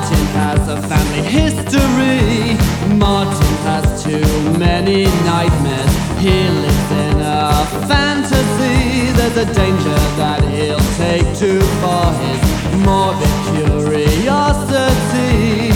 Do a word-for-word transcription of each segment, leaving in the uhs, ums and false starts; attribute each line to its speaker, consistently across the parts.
Speaker 1: Martin has a family history. Martin has too many nightmares. He lives in a fantasy. There's a danger that he'll take too far his morbid curiosity.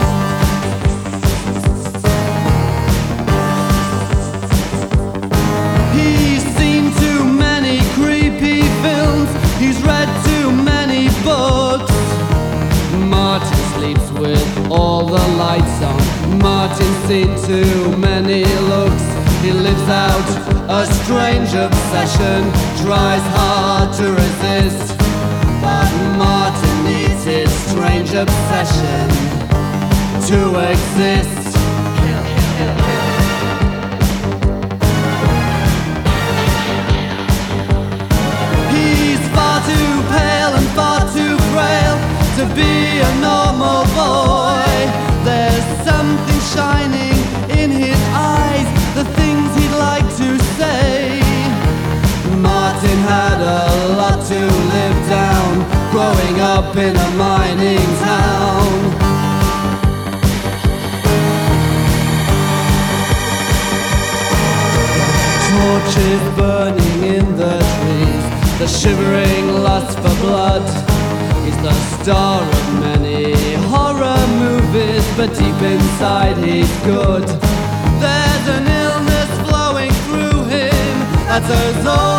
Speaker 1: He's seen too many creepy films. He's read too many books. Martin sleeps with all the lights on. Martin's seen too many looks. He lives out a strange obsession, tries hard to resist, but Martin needs his strange obsession to exist. He's far too pale and far too frail to be a normal boy. There's something shining in his eyes, the things he'd like to say. Martin had a lot to live down, growing up in a mining town. Torches burning in the trees, the shivering lust for blood. He's the star of many horror movies, but deep inside he's good. There's an illness flowing through him that's as old